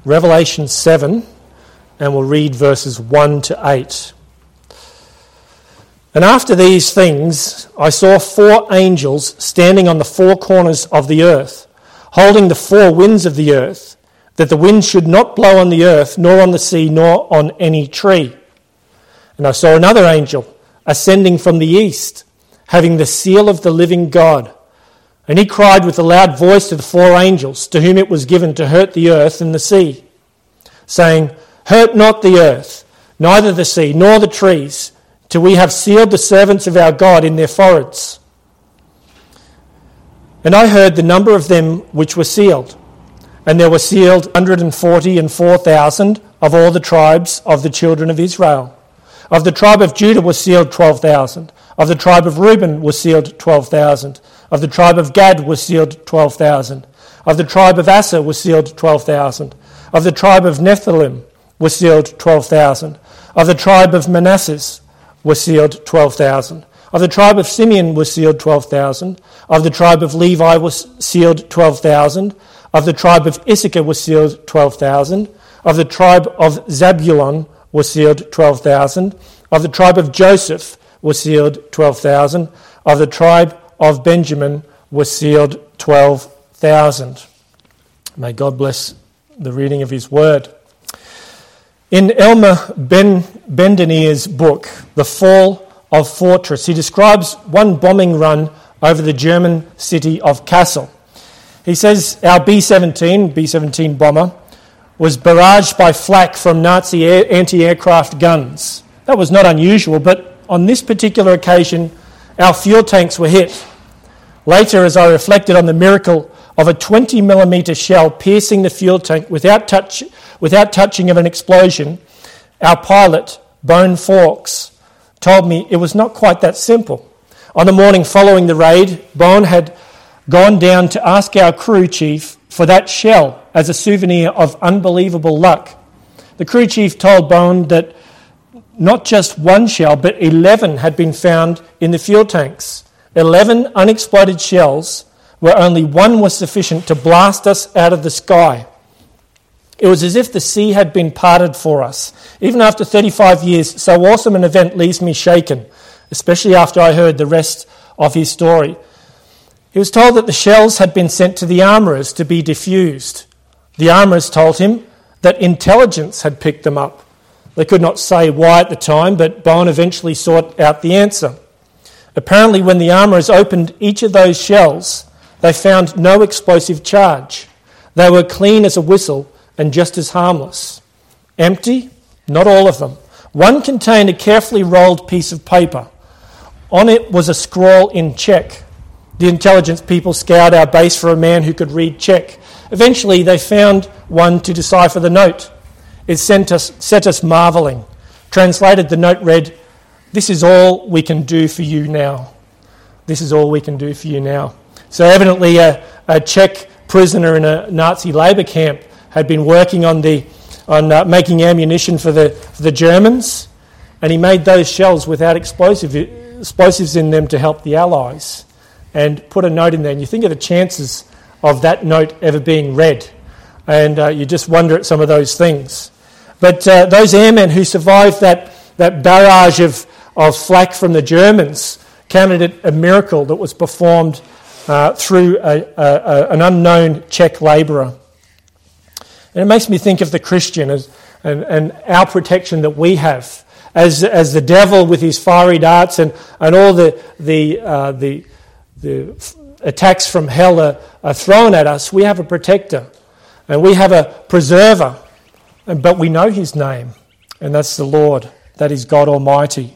Revelation 7, and we'll read verses 1 to 8. And after these things, I saw 4 angels standing on the 4 corners of the earth, holding the 4 winds of the earth, that the wind should not blow on the earth, nor on the sea, nor on any tree. And I saw another angel ascending from the east, having the seal of the living God. And he cried with a loud voice to the 4 angels, to whom it was given to hurt the earth and the sea, saying, Hurt not the earth, neither the sea, nor the trees, till we have sealed the servants of our God in their foreheads. And I heard the number of them which were sealed, and there were sealed 144,000 of all the tribes of the children of Israel. Of the tribe of Judah was sealed 12,000. Of the tribe of Reuben was sealed 12,000. Of the tribe of Gad was sealed 12,000. Of the tribe of Asher was sealed 12,000. Of the tribe of Nephilim was sealed 12,000. Of the tribe of Manasseh was sealed 12,000. Of the tribe of Simeon was sealed 12,000. Of the tribe of Levi was sealed 12,000. Of the tribe of Issachar was sealed 12,000. Of the tribe of Zabulon was sealed 12,000. Of the tribe of Joseph was sealed 12,000. Of the tribe of Benjamin was sealed 12,000. May God bless the reading of his word. In Elmer Bendenier's book, The Fall of Fortress, he describes one bombing run over the German city of Kassel. He says our B-17 bomber was barraged by flak from Nazi anti-aircraft guns. That was not unusual, but on this particular occasion, our fuel tanks were hit. Later, as I reflected on the miracle of a 20mm shell piercing the fuel tank without touching of an explosion, our pilot, Bone Fawkes, told me it was not quite that simple. On the morning following the raid, Bone had gone down to ask our crew chief for that shell as a souvenir of unbelievable luck. The crew chief told Bone that not just one shell, but 11 had been found in the fuel tanks. 11 unexploded shells, where only one was sufficient to blast us out of the sky. It was as if the sea had been parted for us. Even after 35 years, so awesome an event leaves me shaken, especially after I heard the rest of his story. He was told that the shells had been sent to the armourers to be diffused. The armourers told him that intelligence had picked them up. They could not say why at the time, but Bone eventually sought out the answer. Apparently, when the armourers opened each of those shells, they found no explosive charge. They were clean as a whistle and just as harmless. Empty? Not all of them. One contained a carefully rolled piece of paper. On it was a scrawl in Czech. The intelligence people scoured our base for a man who could read Czech. Eventually, they found one to decipher the note. It set us marvelling. Translated, the note read, "This is all we can do for you now. This is all we can do for you now." So evidently a Czech prisoner in a Nazi labour camp had been working on making ammunition for the Germans, and he made those shells without explosives in them to help the Allies, and put a note in there. And you think of the chances of that note ever being read, and you just wonder at some of those things. But those airmen who survived that barrage of flak from the Germans counted it a miracle that was performed through an unknown Czech labourer. And it makes me think of the Christian and our protection that we have. As the devil with his fiery darts and all the attacks from hell are thrown at us, we have a protector and we have a preserver, but we know his name, and that's the Lord, that is God Almighty.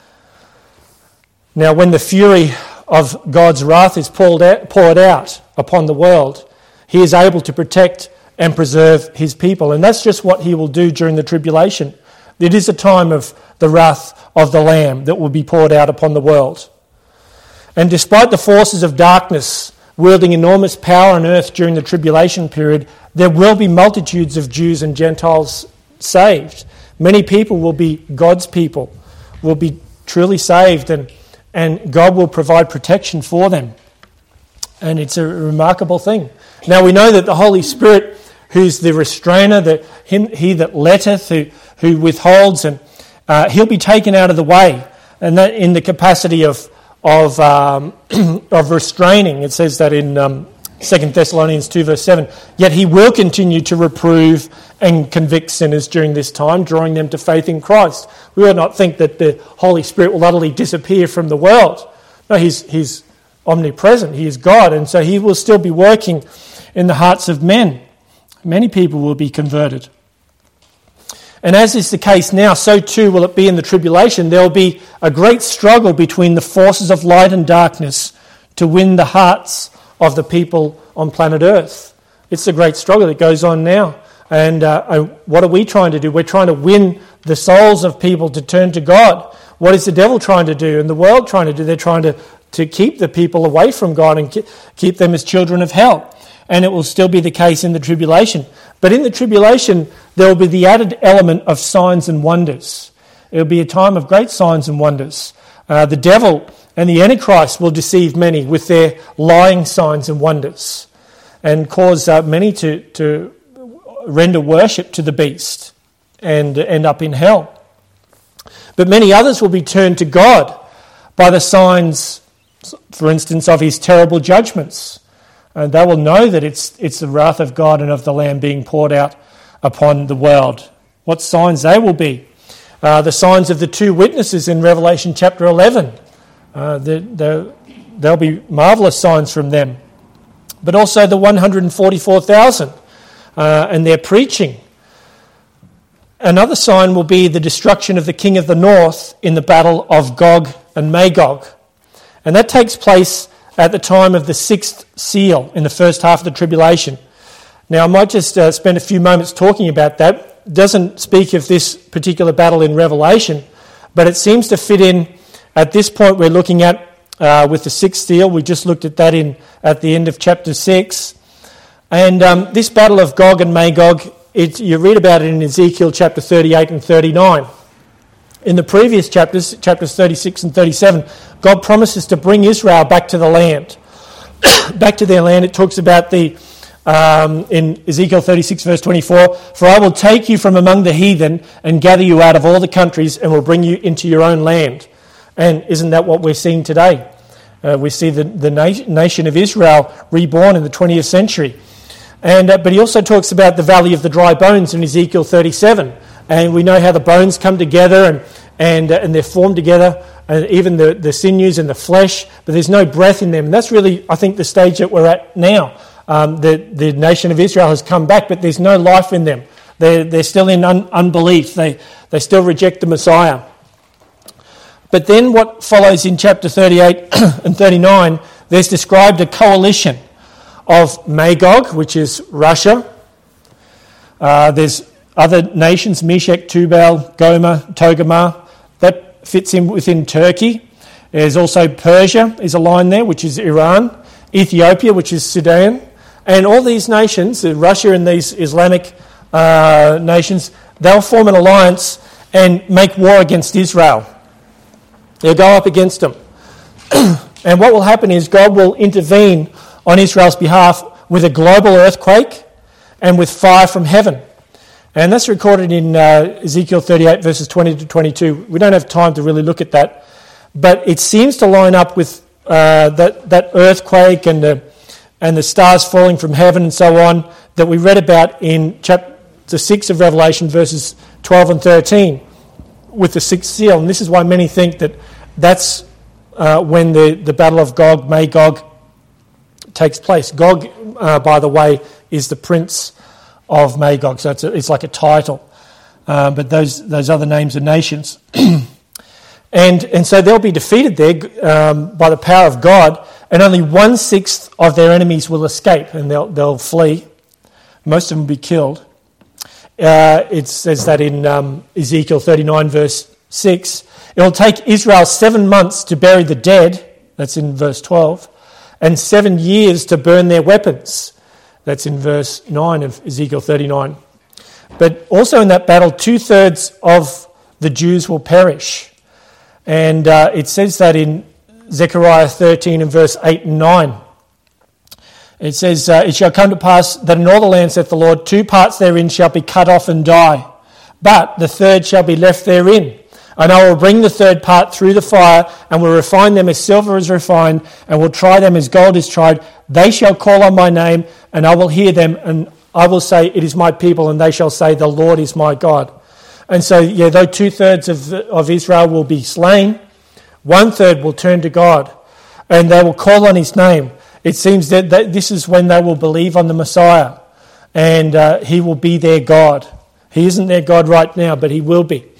Now, when the fury of God's wrath is poured out upon the world, he is able to protect and preserve his people. And that's just what he will do during the tribulation. It is a time of the wrath of the Lamb that will be poured out upon the world. And despite the forces of darkness wielding enormous power on earth during the tribulation period, there will be multitudes of Jews and Gentiles saved. Many people will be God's people, will be truly saved, and God will provide protection for them. And it's a remarkable thing. Now we know that the Holy Spirit who's the restrainer, he that letteth, who withholds, and he'll be taken out of the way, and that in the capacity of restraining. It says that in 2 Thessalonians 2 verse 7, yet he will continue to reprove and convict sinners during this time, drawing them to faith in Christ. We would not think that the Holy Spirit will utterly disappear from the world. No, he's omnipresent. He is God, and so he will still be working in the hearts of men. Many people will be converted. And as is the case now, so too will it be in the tribulation. There will be a great struggle between the forces of light and darkness to win the hearts of the people on planet Earth. It's a great struggle that goes on now. And what are we trying to do? We're trying to win the souls of people to turn to God. What is the devil trying to do and the world trying to do? They're trying to keep the people away from God and keep them as children of hell. And it will still be the case in the tribulation. But in the tribulation, there will be the added element of signs and wonders. It will be a time of great signs and wonders. The devil and the Antichrist will deceive many with their lying signs and wonders and cause many to render worship to the beast and end up in hell. But many others will be turned to God by the signs, for instance, of his terrible judgments. And they will know that it's the wrath of God and of the Lamb being poured out upon the world. What signs they will be. The signs of the two witnesses in Revelation chapter 11. There'll be marvellous signs from them. But also the 144,000 and their preaching. Another sign will be the destruction of the king of the north in the battle of Gog and Magog. And that takes place at the time of the sixth seal in the first half of the tribulation. Now, I might just spend a few moments talking about that. It doesn't speak of this particular battle in Revelation, but it seems to fit in at this point we're looking at with the sixth seal. We just looked at that at the end of chapter 6. And this battle of Gog and Magog, you read about it in Ezekiel chapter 38 and 39. In the previous chapters 36 and 37, God promises to bring Israel back to the land. Back to their land. It talks about in Ezekiel 36 verse 24, for I will take you from among the heathen and gather you out of all the countries and will bring you into your own land. And isn't that what we're seeing today? We see the nation of Israel reborn in the 20th century. But he also talks about the valley of the dry bones in Ezekiel 37. And we know how the bones come together and they're formed together, and even the sinews and the flesh, but there's no breath in them. And that's really, I think, the stage that we're at now. The nation of Israel has come back, but there's no life in them. They're still in unbelief. They still reject the Messiah. But then what follows in chapter 38 and 39, there's described a coalition of Magog, which is Russia. There's other nations, Meshech, Tubal, Gomer, Togarmah, that fits in within Turkey. There's also Persia is a line there, which is Iran, Ethiopia, which is Sudan, and all these nations, Russia and these Islamic nations, they'll form an alliance and make war against Israel. They'll go up against them. And what will happen is God will intervene on Israel's behalf with a global earthquake and with fire from heaven. And that's recorded in Ezekiel 38 verses 20 to 22. We don't have time to really look at that. But it seems to line up with that earthquake and the stars falling from heaven and so on that we read about in chapter 6 of Revelation verses 12 and 13 with the sixth seal. And this is why many think that that's when the battle of Gog, Magog takes place. Gog, by the way, is the prince of Magog, so it's like a title. But those other names are nations. And so they'll be defeated there by the power of God, and only 1/6 of their enemies will escape, and they'll flee. Most of them will be killed. It says that in Ezekiel 39 verse 6. It'll take Israel 7 months to bury the dead, that's in verse 12, and 7 years to burn their weapons. That's in verse 9 of Ezekiel 39. But also in that battle, 2/3 of the Jews will perish. And it says that in Zechariah 13 and verse 8 and 9. It says, it shall come to pass that in all the land, saith the Lord, 2 parts therein shall be cut off and die, but the third shall be left therein. And I will bring the third part through the fire, and will refine them as silver is refined, and will try them as gold is tried. They shall call on my name, and I will hear them, and I will say, it is my people, and they shall say, the Lord is my God. And so, though 2/3 of Israel will be slain, 1/3 will turn to God, and they will call on his name. It seems that this is when they will believe on the Messiah, and he will be their God. He isn't their God right now, but he will be.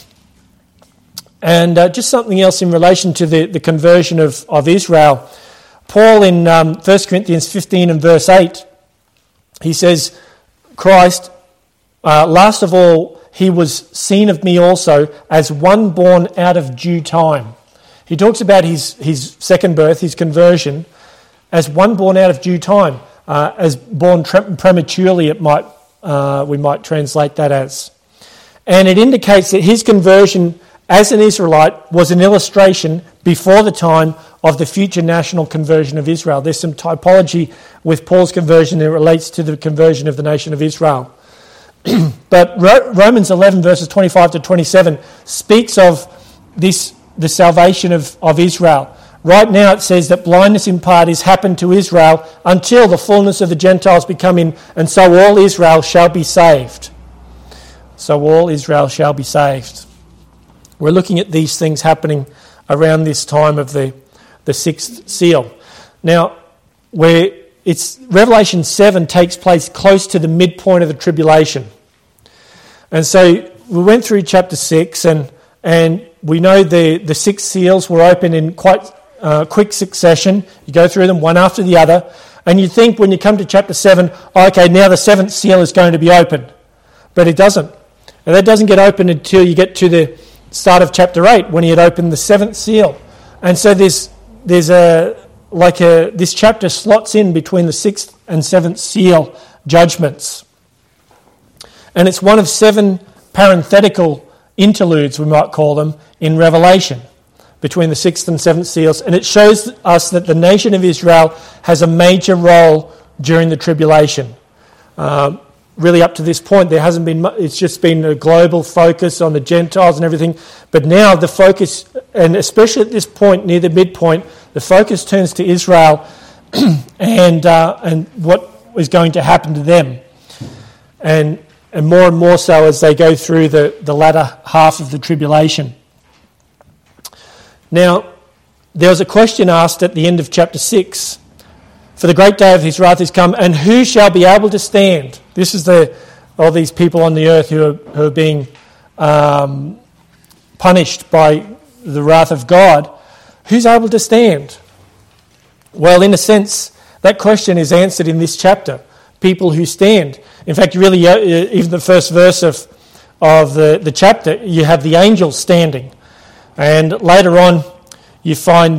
And just something else in relation to the conversion of Israel. Paul in 1 Corinthians 15 and verse 8, he says, Christ, last of all, he was seen of me also as one born out of due time. He talks about his second birth, his conversion, as one born out of due time, as born prematurely, we might translate that as. And it indicates that his conversion as an Israelite was an illustration before the time of the future national conversion of Israel. There's some typology with Paul's conversion that relates to the conversion of the nation of Israel. But Romans 11 verses 25 to 27 speaks of the salvation of Israel. Right now it says that blindness in part is happened to Israel until the fullness of the Gentiles be come in, and so all Israel shall be saved. So all Israel shall be saved. We're looking at these things happening around this time of the sixth seal. Now, Revelation 7 takes place close to the midpoint of the tribulation. And so we went through chapter 6 and we know the 6 seals were opened in quite quick succession. You go through them one after the other, and you think when you come to chapter 7, okay, now the 7th seal is going to be opened. But it doesn't. And that doesn't get opened until you get to the start of chapter 8, when he had opened the 7th seal. And so this chapter slots in between the 6th and 7th seal judgments. And it's one of 7 parenthetical interludes, we might call them, in Revelation, between the 6th and 7th seals. And it shows us that the nation of Israel has a major role during the tribulation. Really up to this point, there hasn't been much, it's just been a global focus on the Gentiles and everything. But now the focus, and especially at this point, near the midpoint, the focus turns to Israel and what is going to happen to them. And more so as they go through the latter half of the tribulation. Now, there was a question asked at the end of chapter 6. For the great day of his wrath is come, and who shall be able to stand? This is all these people on the earth who are being punished by the wrath of God. Who's able to stand? Well, in a sense, that question is answered in this chapter. People who stand. In fact, really, even the first verse of the chapter, you have the angels standing. And later on, you find...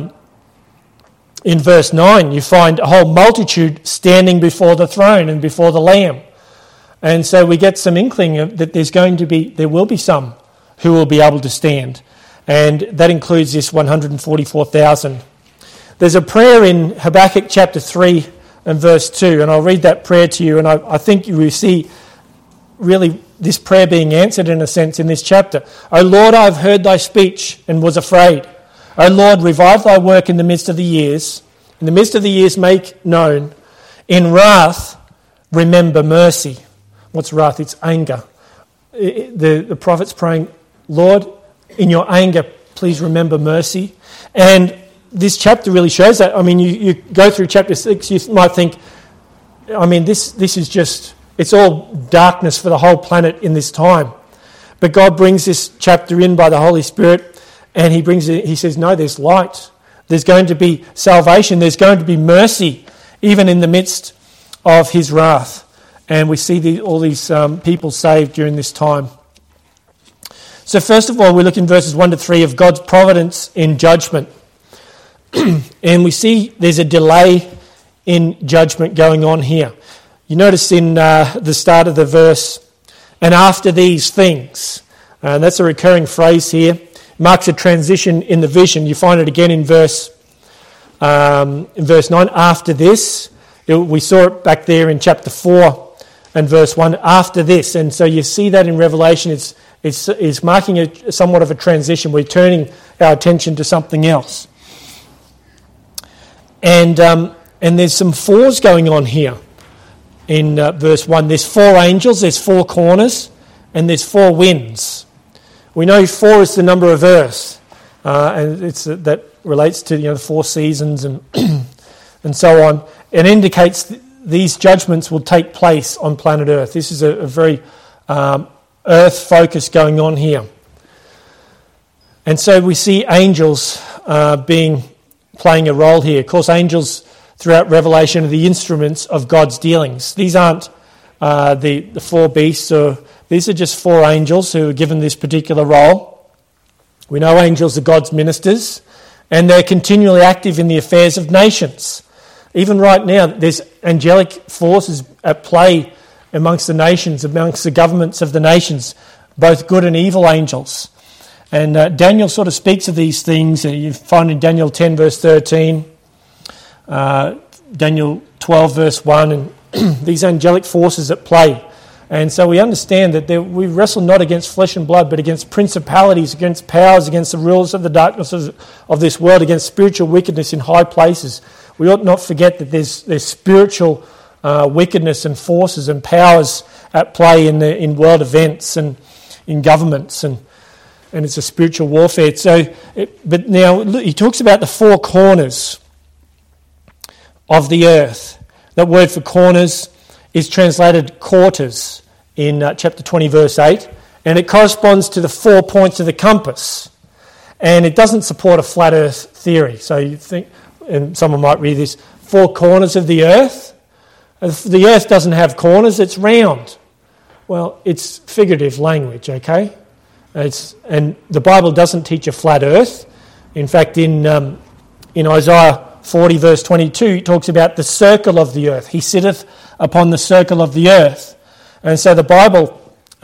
in verse 9, you find a whole multitude standing before the throne and before the Lamb. And so we get some inkling that there will be some who will be able to stand. And that includes this 144,000. There's a prayer in Habakkuk chapter 3 and verse 2, and I'll read that prayer to you, and I think you will see really this prayer being answered in a sense in this chapter. O Lord, I have heard thy speech and was afraid. O Lord, revive thy work in the midst of the years. In the midst of the years make known. In wrath, remember mercy. What's wrath? It's anger. The prophet's praying, Lord, in your anger, please remember mercy. And this chapter really shows that. I mean, you go through chapter 6, you might think, I mean, this is just, it's all darkness for the whole planet in this time. But God brings this chapter in by the Holy Spirit. And he says, no, there's light. There's going to be salvation. There's going to be mercy, even in the midst of his wrath. And we see all these people saved during this time. So first of all, we look in verses 1 to 3 of God's providence in judgment. And we see there's a delay in judgment going on here. You notice in the start of the verse, and after these things. And that's a recurring phrase here. Marks a transition in the vision. You find it again in verse 9. After this, We saw it back there in chapter 4 and verse 1 after this. And so you see that in Revelation, it's marking somewhat of a transition. We're turning our attention to something else. And there's some fours going on here in verse 1. There's 4 angels, there's 4 corners, and there's 4 winds. We know 4 is the number of earth, and that relates to the 4 seasons and and so on. It indicates these judgments will take place on planet Earth. This is a very earth focus going on here. And so we see angels playing a role here. Of course, angels throughout Revelation are the instruments of God's dealings. These aren't the 4 beasts, these are just 4 angels who are given this particular role. We know angels are God's ministers, and they're continually active in the affairs of nations. Even right now, there's angelic forces at play amongst the nations, amongst the governments of the nations, both good and evil angels. And Daniel sort of speaks of these things. You find in Daniel 10 verse 13, Daniel 12 verse 1, and these angelic forces at play. And so we understand that we wrestle not against flesh and blood, but against principalities, against powers, against the rulers of the darkness of this world, against spiritual wickedness in high places. We ought not forget that there's spiritual wickedness and forces and powers at play in world events and in governments, and it's a spiritual warfare. But now he talks about the 4 corners of the earth. That word for corners is translated quarters in chapter 20 verse 8, and it corresponds to the 4 points of the compass. And it doesn't support a flat earth theory. So you think, and someone might read this, 4 corners of the earth. The earth doesn't have corners, it's round. Well, it's figurative language, okay? And the Bible doesn't teach a flat earth. In fact, in Isaiah 40 verse 22, it talks about the circle of the earth. He sitteth upon the circle of the earth. And so the Bible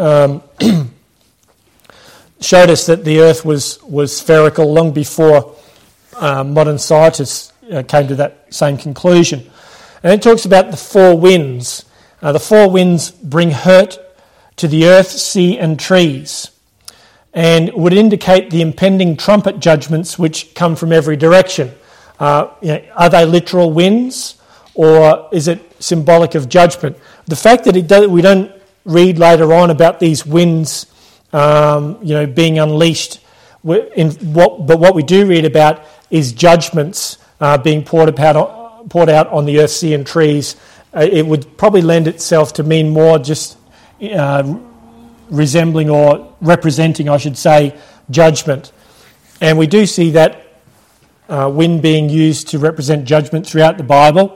showed us that the earth was spherical long before modern scientists came to that same conclusion. And it talks about the 4 winds. The 4 winds bring hurt to the earth, sea and trees, and would indicate the impending trumpet judgments which come from every direction. Are they literal winds, or is it symbolic of judgment? The fact that we don't read later on about these winds being unleashed, but what we do read about is judgments being poured out on the earth, sea and trees. It would probably lend itself to mean more just resembling or representing, I should say, judgment. And we do see that wind being used to represent judgment throughout the Bible.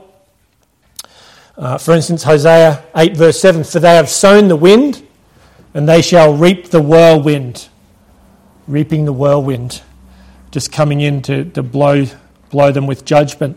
For instance, Hosea 8 verse 7, for they have sown the wind, and they shall reap the whirlwind. Reaping the whirlwind, just coming in to blow them with judgment.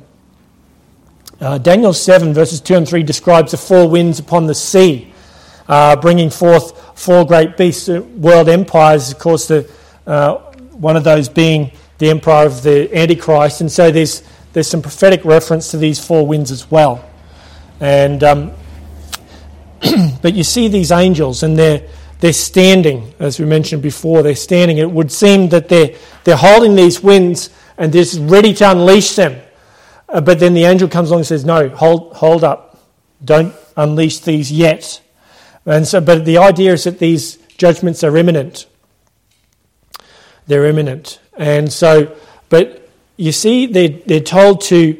Daniel 7 verses 2 and 3 describes the 4 winds upon the sea, bringing forth 4 great beasts, world empires, of course, one of those being the empire of the Antichrist. And so there's some prophetic reference to these 4 winds as well. And but you see these angels, and they're standing, as we mentioned before. They're standing. It would seem that they're holding these winds and they're just ready to unleash them. But then the angel comes along and says, "No, hold up, don't unleash these yet." And so, but the idea is that these judgments are imminent. They're imminent, and so, but you see, they're told to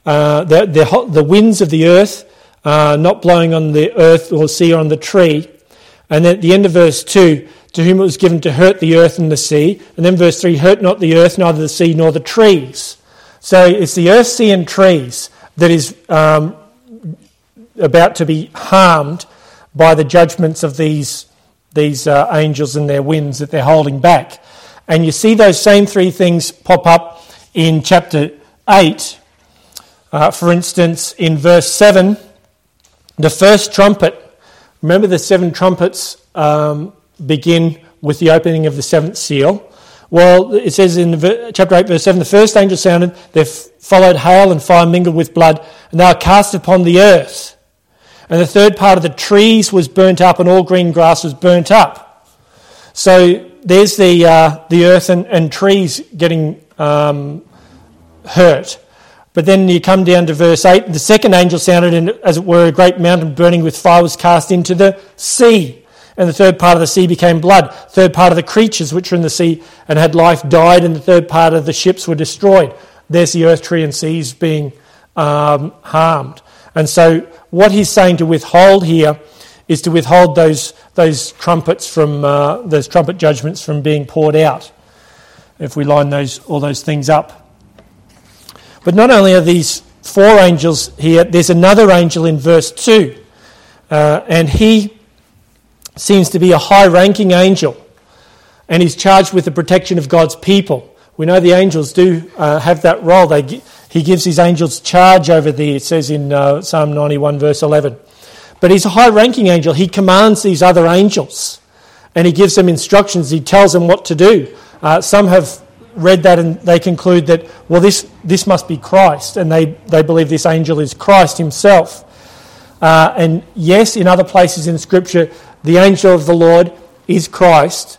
the winds of the earth not blowing on the earth or sea or on the tree. And then at the end of verse 2, to whom it was given to hurt the earth and the sea. And then verse 3, hurt not the earth, neither the sea, nor the trees. So it's the earth, sea and trees that is about to be harmed by the judgments of these angels and their winds that they're holding back. And you see those same 3 things pop up in chapter 8. For instance, in verse 7, the first trumpet. Remember, the 7 trumpets begin with the opening of the 7th seal. Well, it says in chapter 8, verse 7, the first angel sounded, there followed hail and fire mingled with blood, and they were cast upon the earth. And the third part of the trees was burnt up, and all green grass was burnt up. So there's the earth and trees getting hurt. But then you come down to verse 8, the second angel sounded, and as it were, a great mountain burning with fire was cast into the sea. And the third part of the sea became blood. Third part of the creatures which were in the sea and had life died, and the third part of the ships were destroyed. There's the earth, tree and seas being harmed. And so what he's saying to withhold here is to withhold those trumpets from those trumpet judgments from being poured out. If we line all those things up. But not only are these four angels here, there's another angel in verse 2. And he seems to be a high-ranking angel. And he's charged with the protection of God's people. We know the angels do have that role. He gives his angels charge over there, it says in Psalm 91 verse 11. But he's a high-ranking angel. He commands these other angels. And he gives them instructions. He tells them what to do. Some have read that and they conclude that, well, this must be Christ, and they believe this angel is Christ himself. And yes, in other places in Scripture, the angel of the Lord is Christ.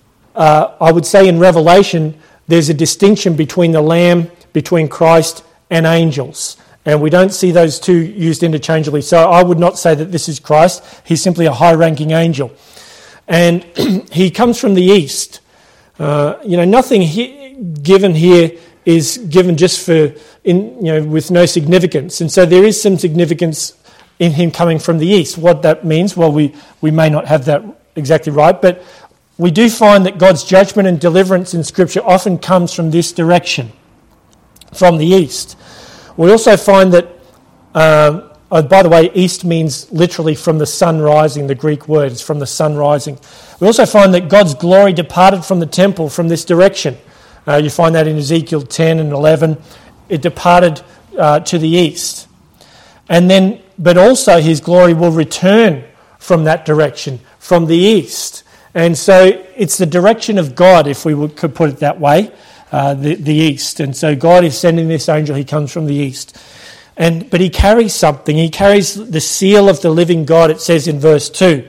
I would say in Revelation, there's a distinction between the Lamb, between Christ and angels. And we don't see those two used interchangeably. So I would not say that this is Christ. He's simply a high-ranking angel. And he comes from the east. Nothing given here is given just with no significance. And so there is some significance in him coming from the east. What that means, well, we may not have that exactly right, but we do find that God's judgment and deliverance in Scripture often comes from this direction, from the east. We also find that, by the way, east means literally from the sun rising, the Greek word is from the sun rising. We also find that God's glory departed from the temple from this direction. You find that in Ezekiel 10 and 11. It departed to the east. But also his glory will return from that direction, from the east. And so it's the direction of God, if we could put it that way, the east. And so God is sending this angel, he comes from the east. But he carries something. He carries the seal of the living God, it says in verse 2.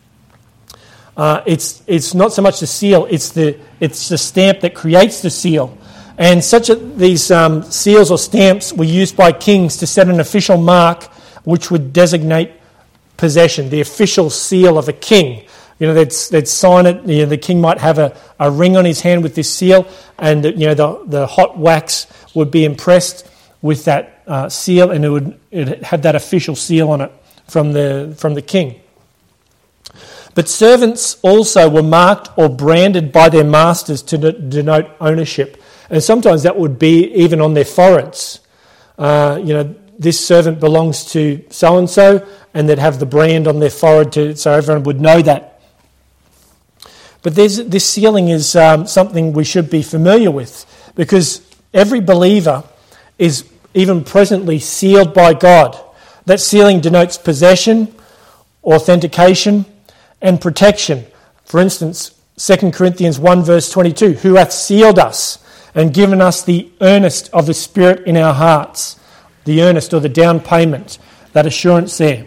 It's not so much the seal, it's the stamp that creates the seal. And these seals or stamps were used by kings to set an official mark which would designate possession, the official seal of a king. They'd sign it. The king might have a ring on his hand with this seal, and the hot wax would be impressed with that seal, and it had that official seal on it from the king. But servants also were marked or branded by their masters to denote ownership, and sometimes that would be even on their foreheads. This servant belongs to so-and-so, and they'd have the brand on their forehead so everyone would know that. But this sealing is something we should be familiar with, because every believer is even presently sealed by God. That sealing denotes possession, authentication, and protection. For instance, 2 Corinthians 1 verse 22, who hath sealed us and given us the earnest of the Spirit in our hearts. The earnest or the down payment, that assurance there.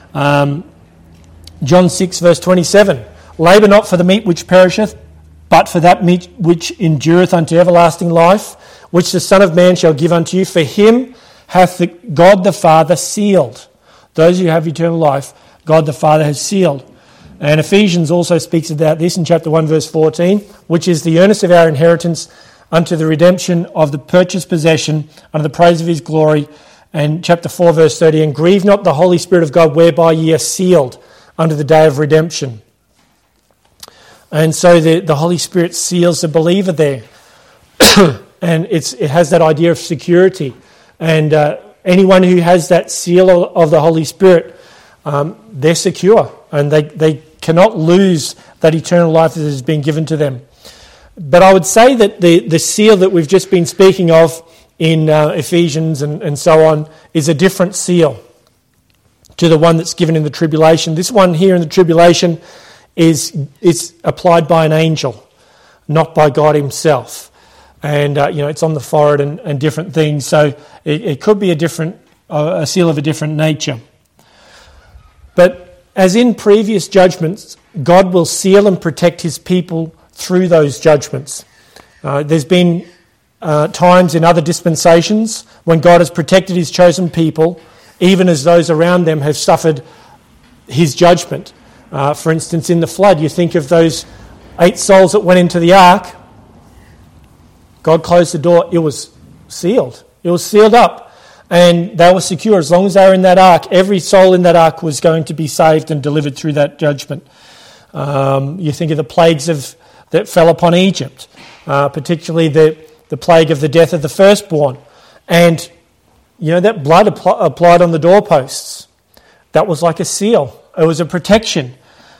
John 6 verse 27, labour not for the meat which perisheth, but for that meat which endureth unto everlasting life, which the Son of Man shall give unto you. For him hath God the Father sealed. Those who have eternal life, God the Father has sealed. And Ephesians also speaks about this in chapter 1 verse 14, which is the earnest of our inheritance unto the redemption of the purchased possession, unto the praise of his glory. And chapter 4 verse 30, and grieve not the Holy Spirit of God, whereby ye are sealed unto the day of redemption. And so the Holy Spirit seals the believer there. And it has that idea of security. And anyone who has that seal of the Holy Spirit, they're secure. And they cannot lose that eternal life that has been given to them. But I would say that the seal that we've just been speaking of in Ephesians and so on is a different seal to the one that's given in the tribulation. This one here in the tribulation is applied by an angel. not by God himself. And, it's on the forehead and different things. So it could be a seal of a different nature. But as in previous judgments, God will seal and protect his people through those judgments. There's been times in other dispensations when God has protected his chosen people, even as those around them have suffered his judgment. For instance, in the flood, you think of those 8 souls that went into the ark. God closed the door. It was sealed. It was sealed up. And they were secure. As long as they were in that ark, every soul in that ark was going to be saved and delivered through that judgment. You think of the plagues that fell upon Egypt, particularly the plague of the death of the firstborn. And, that blood applied on the doorposts. That was like a seal. It was a protection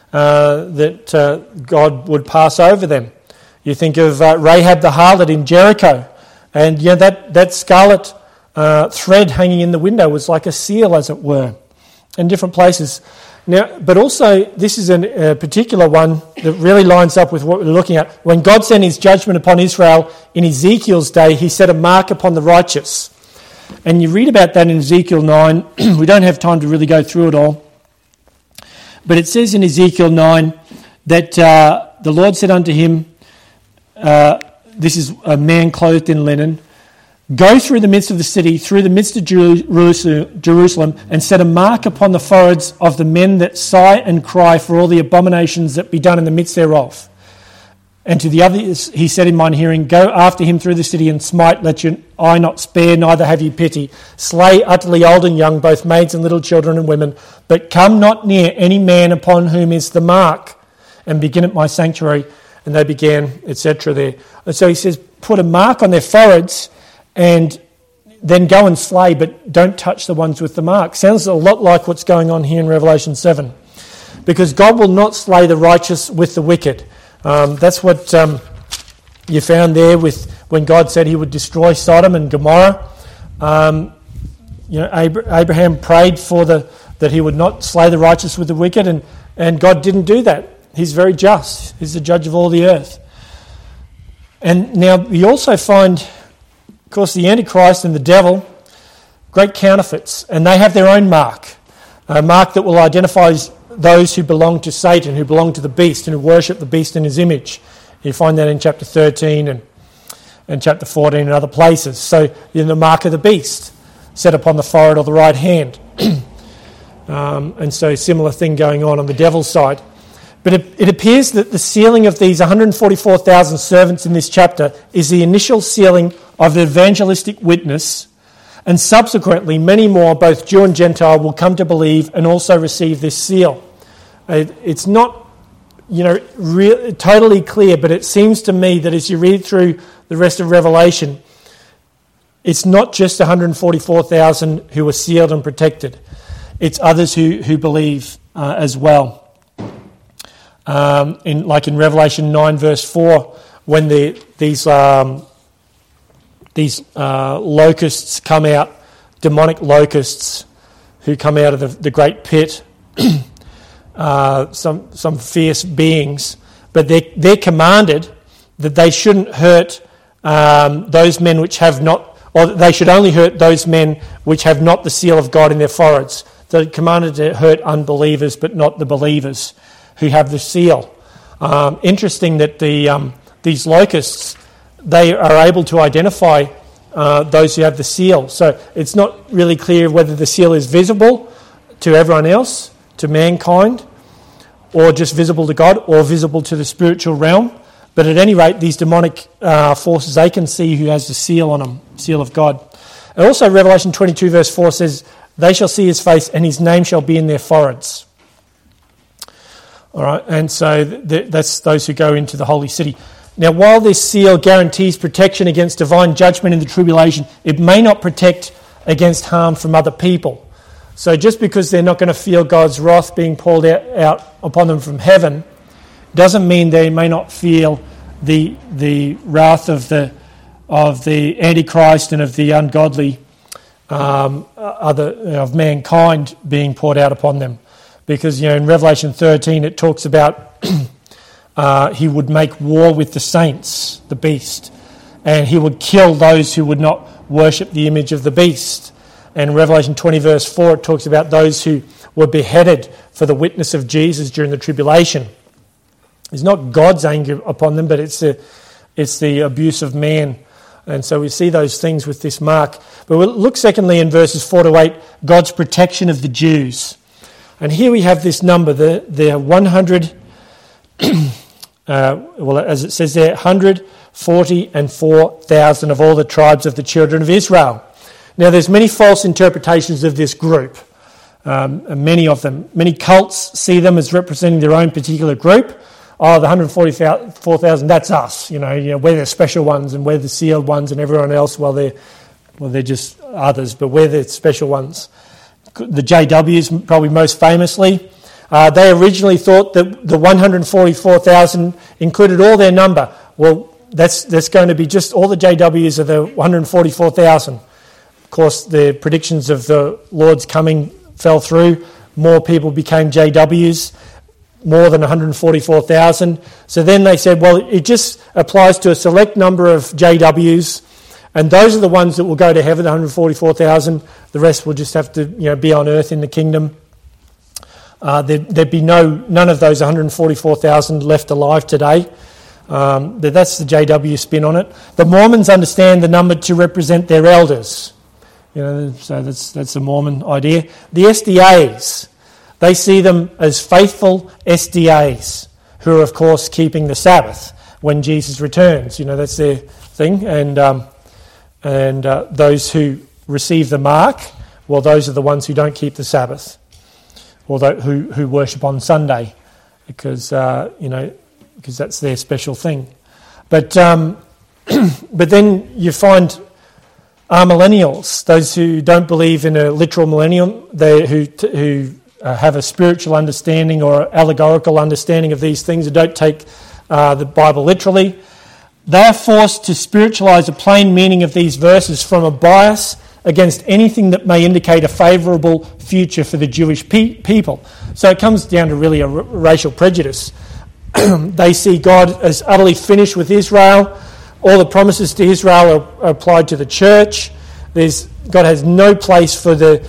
that God would pass over them. You think of Rahab the harlot in Jericho, and that scarlet thread hanging in the window was like a seal, as it were, in different places. Now, but also, this is a particular one that really lines up with what we're looking at. When God sent his judgment upon Israel in Ezekiel's day, he set a mark upon the righteous. And you read about that in Ezekiel 9. We don't have time to really go through it all. But it says in Ezekiel 9 that the Lord said unto him, this is a man clothed in linen, go through the midst of the city, through the midst of Jerusalem, and set a mark upon the foreheads of the men that sigh and cry for all the abominations that be done in the midst thereof. And to the others he said in mine hearing, go after him through the city and smite, let your eye not spare, neither have ye pity. Slay utterly old and young, both maids and little children and women, but come not near any man upon whom is the mark, and begin at my sanctuary. And they began, etc. there. And so he says, put a mark on their foreheads and then go and slay, but don't touch the ones with the mark. Sounds a lot like what's going on here in Revelation 7. Because God will not slay the righteous with the wicked. That's what you found there with when God said he would destroy Sodom and Gomorrah. Abraham prayed for that he would not slay the righteous with the wicked, and God didn't do that. He's very just. He's the judge of all the earth. And now we also find, of course, the Antichrist and the devil, great counterfeits, and they have their own mark, a mark that will identify those who belong to Satan, who belong to the beast, and who worship the beast in his image. You find that in chapter 13 and chapter 14 and other places. So the mark of the beast set upon the forehead or the right hand. And so similar thing going on the devil's side. But it appears that the sealing of these 144,000 servants in this chapter is the initial sealing of the evangelistic witness, and subsequently many more, both Jew and Gentile, will come to believe and also receive this seal. It's not, totally clear, but it seems to me that as you read through the rest of Revelation, it's not just 144,000 who were sealed and protected. It's others who believe as well. In Revelation 9 verse 4, when these locusts come out, demonic locusts who come out of the great pit, some fierce beings, but they're commanded that they shouldn't hurt those men which have not, or they should only hurt those men which have not the seal of God in their foreheads. They're commanded to hurt unbelievers, but not the believers who have the seal. Interesting that these locusts, they are able to identify those who have the seal. So it's not really clear whether the seal is visible to everyone else, to mankind, or just visible to God, or visible to the spiritual realm. But at any rate, these demonic forces, they can see who has the seal on them, seal of God. And also Revelation 22 verse 4 says, they shall see his face and his name shall be in their foreheads. All right, and so that's those who go into the holy city. Now, while this seal guarantees protection against divine judgment in the tribulation, it may not protect against harm from other people. So just because they're not going to feel God's wrath being poured out upon them from heaven, doesn't mean they may not feel the wrath of the Antichrist and of the ungodly of mankind being poured out upon them. Because in Revelation 13 it talks about he would make war with the saints, the beast, and he would kill those who would not worship the image of the beast. And in Revelation 20 verse 4 it talks about those who were beheaded for the witness of Jesus during the tribulation. It's not God's anger upon them, but it's the abuse of man. And so we see those things with this mark. But we'll look secondly in verses 4 to 8, God's protection of the Jews. And here we have this number, the 100, as it says there, 144,000 of all the tribes of the children of Israel. Now there's many false interpretations of this group, many of them. Many cults see them as representing their own particular group. Oh, the 144,000, that's us. You know, we're the special ones and we're the sealed ones, and everyone else, they're just others, but we're the special ones. The JWs, probably most famously, they originally thought that the 144,000 included all their number. Well, that's going to be just all the JWs are the 144,000. Of course, the predictions of the Lord's coming fell through. More people became JWs, more than 144,000. So then they said, well, it just applies to a select number of JWs, and those are the ones that will go to heaven, the 144,000. The rest will just have to, be on earth in the kingdom. There'd be none of those 144,000 left alive today. That's the JW spin on it. The Mormons understand the number to represent their elders. So that's the Mormon idea. The SDAs, they see them as faithful SDAs who are, of course, keeping the Sabbath when Jesus returns. That's their thing. And those who receive the mark, well, those are the ones who don't keep the Sabbath, or who worship on Sunday, because that's their special thing. But then you find millennials, those who don't believe in a literal millennium, who have a spiritual understanding or allegorical understanding of these things, and don't take the Bible literally. They are forced to spiritualize a plain meaning of these verses from a bias against anything that may indicate a favourable future for the Jewish people. So it comes down to really a racial prejudice. They see God as utterly finished with Israel. All the promises to Israel are applied to the church. God has no place for the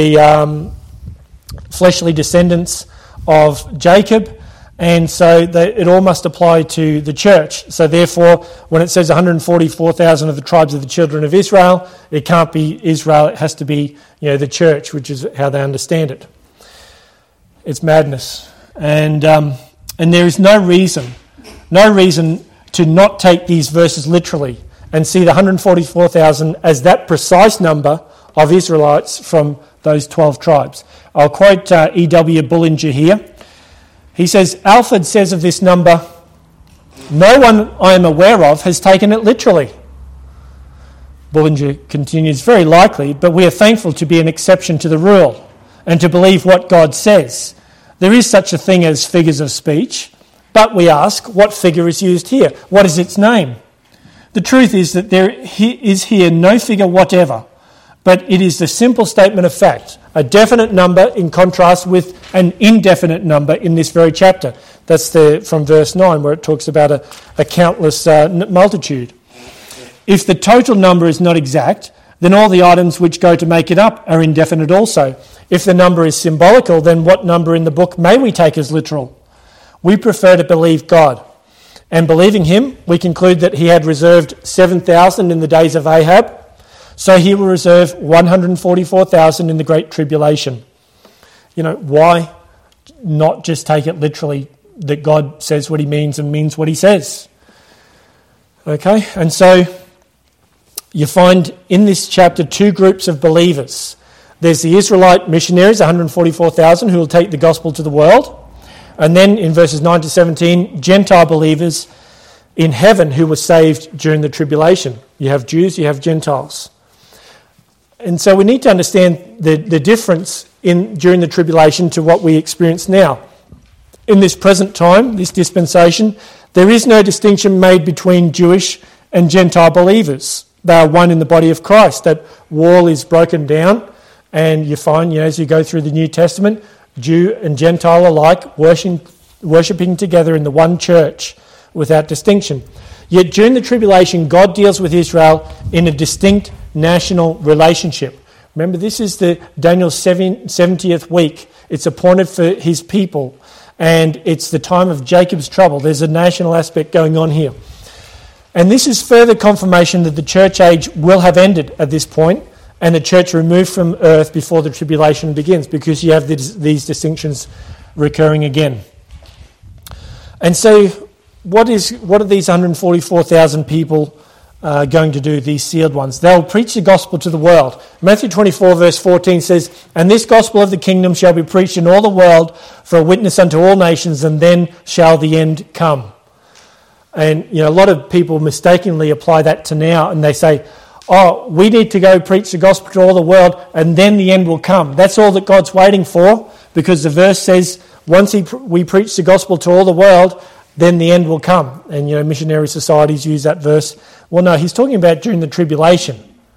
fleshly descendants of Jacob, and so it all must apply to the church. So therefore, when it says 144,000 of the tribes of the children of Israel, it can't be Israel, it has to be the church, which is how they understand it. It's madness. And there is no reason to not take these verses literally and see the 144,000 as that precise number of Israelites from those 12 tribes. I'll quote E.W. Bullinger here. He says, Alford says of this number, no one I am aware of has taken it literally. Bullinger continues, very likely, but we are thankful to be an exception to the rule and to believe what God says. There is such a thing as figures of speech, but we ask, what figure is used here? What is its name? The truth is that there is here no figure whatever, but it is the simple statement of fact, a definite number in contrast with an indefinite number in this very chapter. That's from verse 9, where it talks about a countless multitude. If the total number is not exact, then all the items which go to make it up are indefinite also. If the number is symbolical, then what number in the book may we take as literal? We prefer to believe God. And believing him, we conclude that he had reserved 7,000 in the days of Ahab, so he will reserve 144,000 in the Great Tribulation. Why not just take it literally that God says what he means and means what he says? Okay, and so you find in this chapter two groups of believers. There's the Israelite missionaries, 144,000, who will take the gospel to the world. And then in verses 9 to 17, Gentile believers in heaven who were saved during the tribulation. You have Jews, you have Gentiles. And so we need to understand the difference during the tribulation to what we experience now. In this present time, this dispensation, there is no distinction made between Jewish and Gentile believers. They are one in the body of Christ. That wall is broken down, and you find, as you go through the New Testament, Jew and Gentile alike worshipping together in the one church without distinction. Yet during the tribulation, God deals with Israel in a distinct national relationship. Remember, this is the Daniel's 70th week. It's appointed for his people, and it's the time of Jacob's trouble. There's a national aspect going on here. And this is further confirmation that the church age will have ended at this point, and the church removed from earth before the tribulation begins, because you have these distinctions recurring again. And so what are these 144,000 people going to do, these sealed ones? They'll preach the gospel to the world. Matthew 24 verse 14 says, "And this gospel of the kingdom shall be preached in all the world for a witness unto all nations, and then shall the end come." And a lot of people mistakenly apply that to now, and they say, "Oh, we need to go preach the gospel to all the world, and then the end will come." That's all that God's waiting for, because the verse says, once we preach the gospel to all the world, then the end will come. And missionary societies use that verse. Well, no, he's talking about during the tribulation,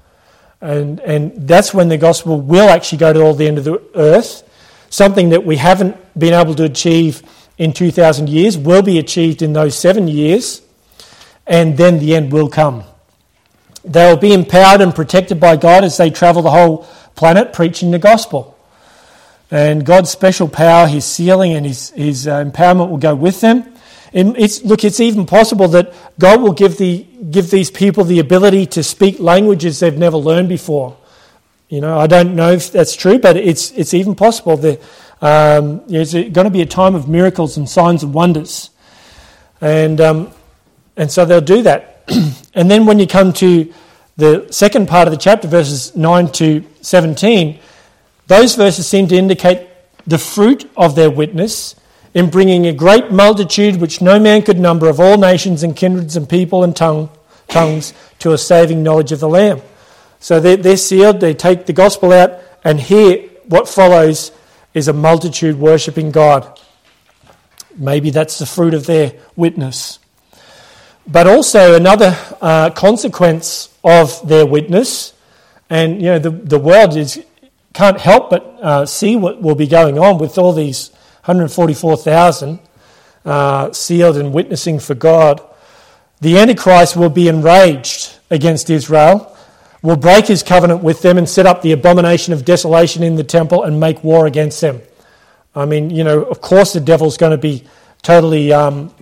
and that's when the gospel will actually go to all the end of the earth. Something that we haven't been able to achieve in 2,000 years will be achieved in those 7 years, and then the end will come. They will be empowered and protected by God as they travel the whole planet preaching the gospel. And God's special power, his sealing and his empowerment will go with them. It's even possible that God will give these people the ability to speak languages they've never learned before. I don't know if that's true, but it's even possible. There's going to be a time of miracles and signs and wonders, and so they'll do that. And then when you come to the second part of the chapter, verses 9 to 17, those verses seem to indicate the fruit of their witness in bringing a great multitude which no man could number of all nations and kindreds and people and tongues to a saving knowledge of the Lamb. So they're sealed, they take the gospel out, and here what follows is a multitude worshipping God. Maybe that's the fruit of their witness. But also another consequence of their witness, and the world can't help but see what will be going on with all these 144,000 sealed and witnessing for God. The Antichrist will be enraged against Israel, will break his covenant with them and set up the abomination of desolation in the temple and make war against them. I mean, of course the devil's going to be totally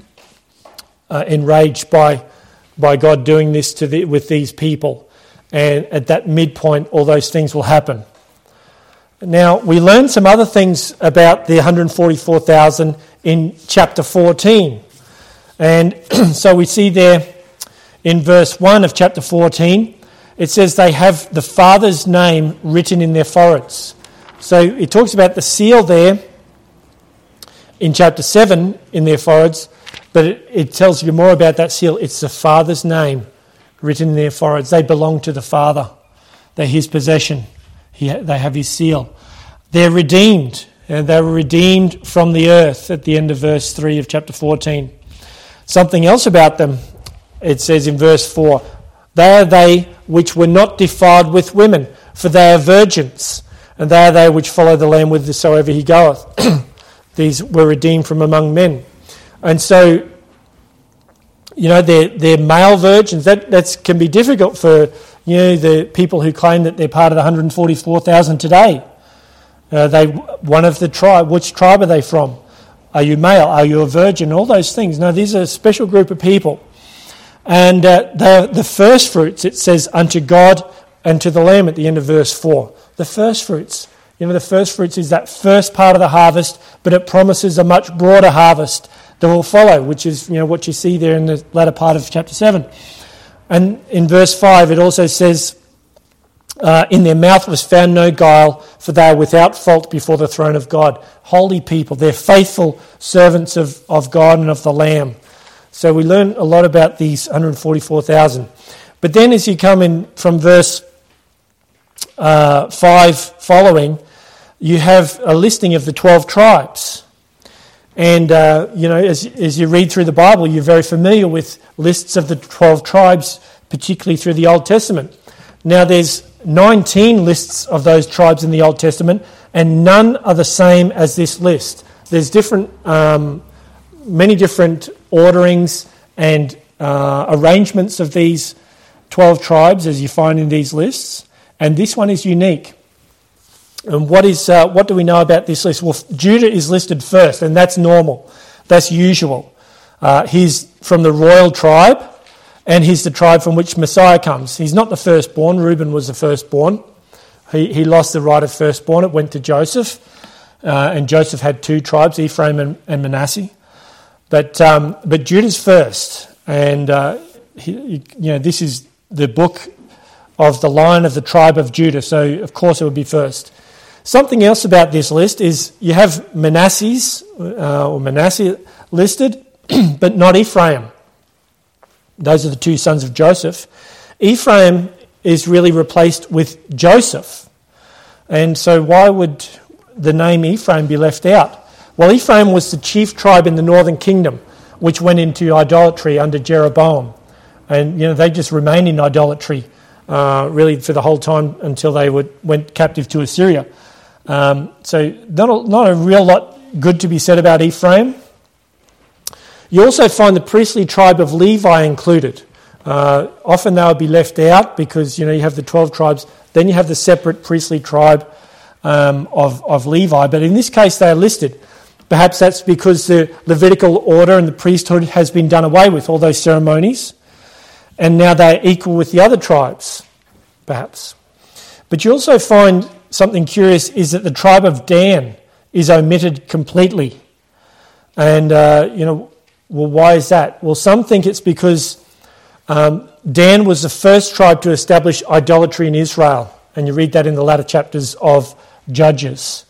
enraged by God doing this with these people. And at that midpoint, all those things will happen. Now, we learn some other things about the 144,000 in chapter 14. And so we see there in verse 1 of chapter 14, it says they have the Father's name written in their foreheads. So it talks about the seal there in chapter 7 in their foreheads, but it tells you more about that seal. It's the Father's name written in their foreheads. They belong to the Father. They're his possession. They have his seal. They're redeemed, and they were redeemed from the earth at the end of verse 3 of chapter 14. Something else about them, it says in verse 4, "They are they which were not defiled with women, for they are virgins, and they are they which follow the Lamb whithersoever he goeth." These were redeemed from among men. And so, they're male virgins. That can be difficult for the people who claim that they're part of the 144,000 today. They one of the tribe. Which tribe are they from? Are you male? Are you a virgin? All those things. No, these are a special group of people. And they're the first fruits, it says, unto God and to the Lamb at the end of verse 4. The first fruits. The first fruits is that first part of the harvest, but it promises a much broader harvest that will follow, which is what you see there in the latter part of chapter 7. And in verse 5 it also says, in their mouth was found no guile, for they are without fault before the throne of God. Holy people, they're faithful servants of God and of the Lamb. So we learn a lot about these 144,000. But then as you come in from verse 5 following, you have a listing of the 12 tribes. And, as you read through the Bible, you're very familiar with lists of the 12 tribes, particularly through the Old Testament. Now, there's 19 lists of those tribes in the Old Testament, and none are the same as this list. There's different many different orderings and arrangements of these 12 tribes, as you find in these lists, and this one is unique. And what do we know about this list? Well, Judah is listed first, and that's normal. That's usual. He's from the royal tribe, and he's the tribe from which Messiah comes. He's not the firstborn. Reuben was the firstborn. He lost the right of firstborn. It went to Joseph, and Joseph had two tribes, Ephraim and Manasseh. But Judah's first, and this is the book of the line of the tribe of Judah, so of course it would be first. Something else about this list is you have Manasseh listed, but not Ephraim. Those are the two sons of Joseph. Ephraim is really replaced with Joseph. And so why would the name Ephraim be left out? Well, Ephraim was the chief tribe in the northern kingdom, which went into idolatry under Jeroboam. And they just remained in idolatry really for the whole time until they went captive to Assyria. So not a real lot good to be said about Ephraim. You also find the priestly tribe of Levi included. Often they would be left out because you have the 12 tribes, then you have the separate priestly tribe of Levi. But in this case they are listed. Perhaps that's because the Levitical order and the priesthood has been done away with, all those ceremonies, and now they are equal with the other tribes, perhaps. But you also find something curious is that the tribe of Dan is omitted completely. And, well, why is that? Well, some think it's because Dan was the first tribe to establish idolatry in Israel. And you read that in the latter chapters of Judges.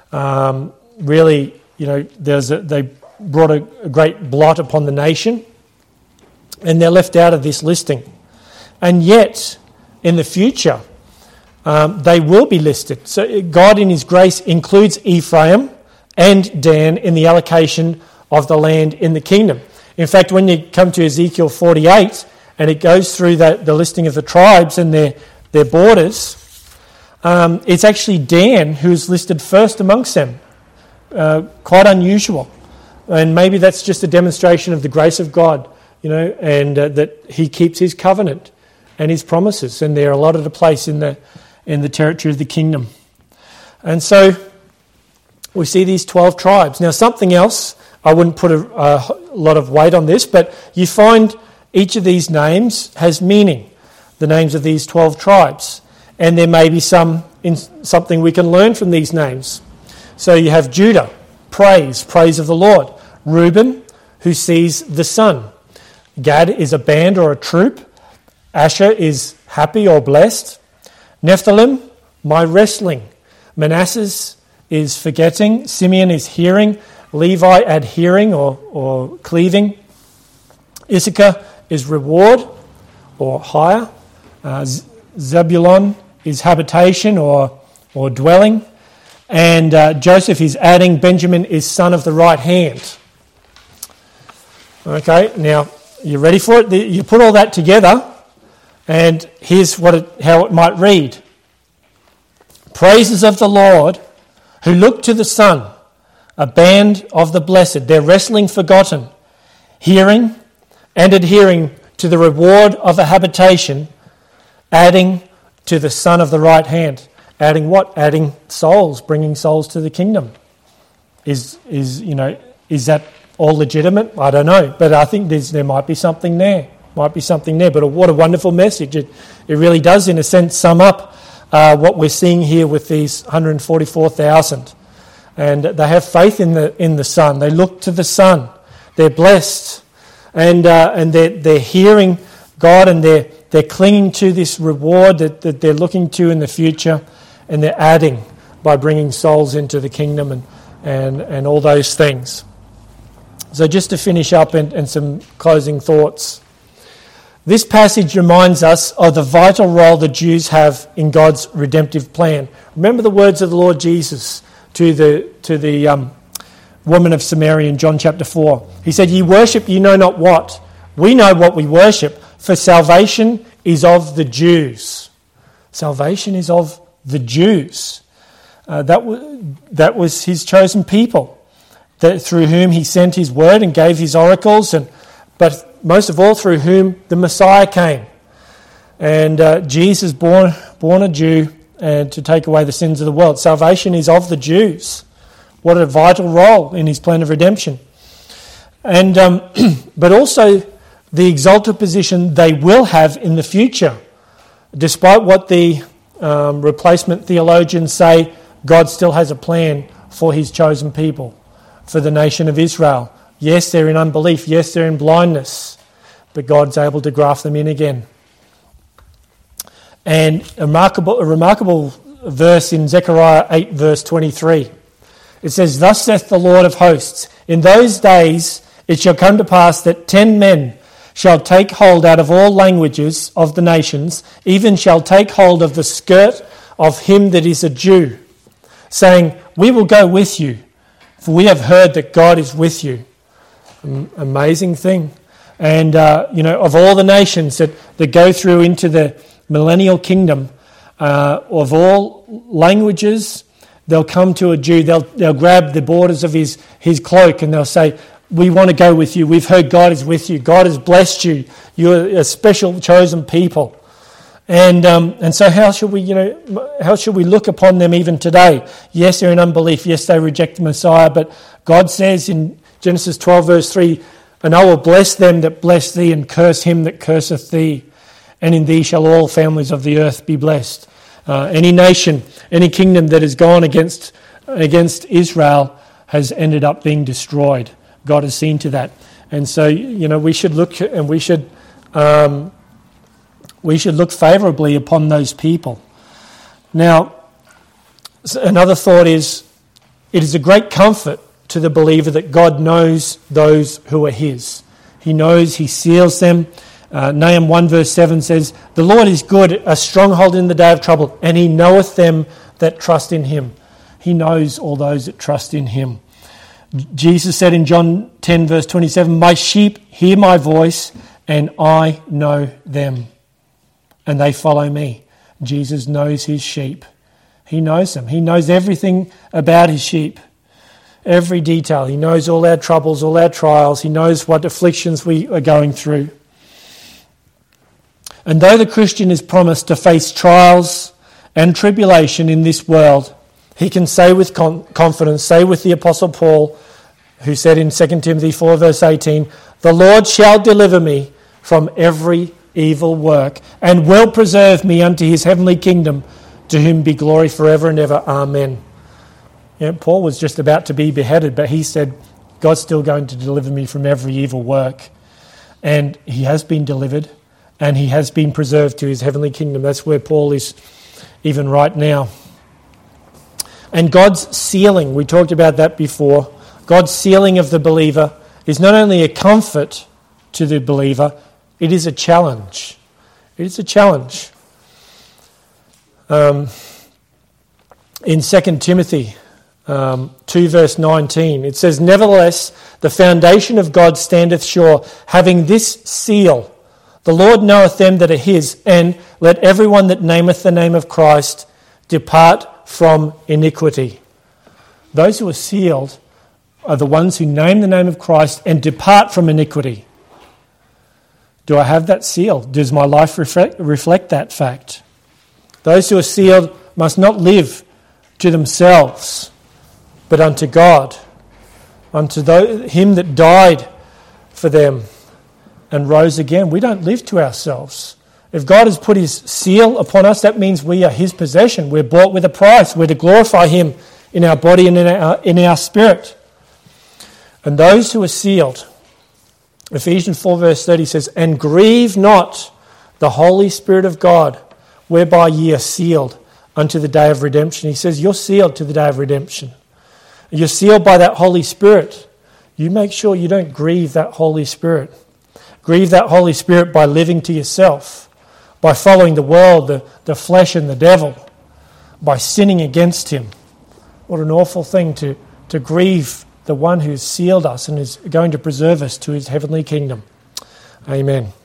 Really, they brought a great blot upon the nation. And they're left out of this listing. And yet, in the future, they will be listed. So God in his grace includes Ephraim and Dan in the allocation of the land in the kingdom. In fact, when you come to Ezekiel 48 and it goes through the listing of the tribes and their borders, it's actually Dan who's listed first amongst them. Quite unusual. And maybe that's just a demonstration of the grace of God, and that he keeps his covenant and his promises, and they're allotted a place in the territory of the kingdom. And so we see these 12 tribes. Now, something else, I wouldn't put a lot of weight on this, but you find each of these names has meaning, the names of these 12 tribes. And there may be something we can learn from these names. So you have Judah, praise of the Lord. Reuben, who sees the sun. Gad is a band or a troop. Asher is happy or blessed. Nephthalim, my wrestling. Manasseh is forgetting. Simeon is hearing. Levi, adhering or cleaving. Issachar is reward or hire. Zebulon is habitation or dwelling. And Joseph is adding. Benjamin is son of the right hand. Okay, now you ready for it? You put all that together, and here's how it might read. Praises of the Lord, who look to the sun, a band of the blessed, their wrestling forgotten, hearing and adhering to the reward of a habitation, adding to the son of the right hand. Adding what? Adding souls, bringing souls to the kingdom. Is that all legitimate? I don't know, but I think there might be something there. But what a wonderful message! It really does, in a sense, sum up what we're seeing here with these 144,000, and they have faith in the Son. They look to the Son. They're blessed, and they're hearing God, and they're clinging to this reward that they're looking to in the future, and they're adding by bringing souls into the kingdom and all those things. So just to finish up and some closing thoughts. This passage reminds us of the vital role the Jews have in God's redemptive plan. Remember the words of the Lord Jesus to the woman of Samaria in John chapter 4. He said, "Ye worship ye know not what. We know what we worship, for salvation is of the Jews." Salvation is of the Jews. That was his chosen people. through whom he sent his word and gave his oracles, but most of all through whom the Messiah came. And Jesus, born a Jew, and to take away the sins of the world. Salvation is of the Jews. What a vital role in his plan of redemption. And but also the exalted position they will have in the future. Despite what the replacement theologians say, God still has a plan for his chosen people, for the nation of Israel. Yes, they're in unbelief. Yes, they're in blindness. But God's able to graft them in again. And a remarkable verse in Zechariah 8, verse 23. It says, "Thus saith the Lord of hosts, in those days it shall come to pass that 10 men shall take hold out of all languages of the nations, even shall take hold of the skirt of him that is a Jew, saying, We will go with you, for we have heard that God is with you." Amazing thing. And, of all the nations that go through into the millennial kingdom, of all languages, they'll come to a Jew, they'll grab the borders of his cloak and they'll say, "We want to go with you. We've heard God is with you. God has blessed you. You're a special chosen people." And so how should we look upon them even today? Yes, they're in unbelief. Yes, they reject the Messiah. But God says in Genesis 12, verse 3, "And I will bless them that bless thee, and curse him that curseth thee. And in thee shall all families of the earth be blessed." Any nation, any kingdom that has gone against Israel has ended up being destroyed. God has seen to that. And so, we should look and we should look favourably upon those people. Now, another thought is, it is a great comfort to the believer that God knows those who are his. He knows, he seals them. Nahum 1 verse 7 says, "The Lord is good, a stronghold in the day of trouble, and he knoweth them that trust in him." He knows all those that trust in him. Jesus said in John 10 verse 27, "My sheep hear my voice, and I know them, and they follow me." Jesus knows his sheep. He knows them. He knows everything about his sheep. Every detail. He knows all our troubles, all our trials. He knows what afflictions we are going through. And though the Christian is promised to face trials and tribulation in this world, he can say with confidence, say with the Apostle Paul, who said in 2 Timothy 4 verse 18, "The Lord shall deliver me from every evil work, and will preserve me unto his heavenly kingdom, to whom be glory forever and ever. Amen." Paul was just about to be beheaded, but he said, God's still going to deliver me from every evil work. And he has been delivered, and he has been preserved to his heavenly kingdom. That's where Paul is even right now. And God's sealing, we talked about that before, God's sealing of the believer is not only a comfort to the believer, it is a challenge. It is a challenge. In 2 Timothy 2 verse 19, it says, "Nevertheless, the foundation of God standeth sure, having this seal, the Lord knoweth them that are his, and let everyone that nameth the name of Christ depart from iniquity." Those who are sealed are the ones who name the name of Christ and depart from iniquity. Do I have that seal? Does my life reflect that fact? Those who are sealed must not live to themselves, but unto God, unto him that died for them and rose again. We don't live to ourselves. If God has put his seal upon us, that means we are his possession. We're bought with a price. We're to glorify him in our body and in our spirit. And those who are sealed, Ephesians 4 verse 30 says, "And grieve not the Holy Spirit of God, whereby ye are sealed unto the day of redemption." He says you're sealed to the day of redemption. You're sealed by that Holy Spirit. You make sure you don't grieve that Holy Spirit. Grieve that Holy Spirit by living to yourself, by following the world, the flesh and the devil, by sinning against him. What an awful thing to grieve the one who's sealed us and is going to preserve us to his heavenly kingdom. Amen.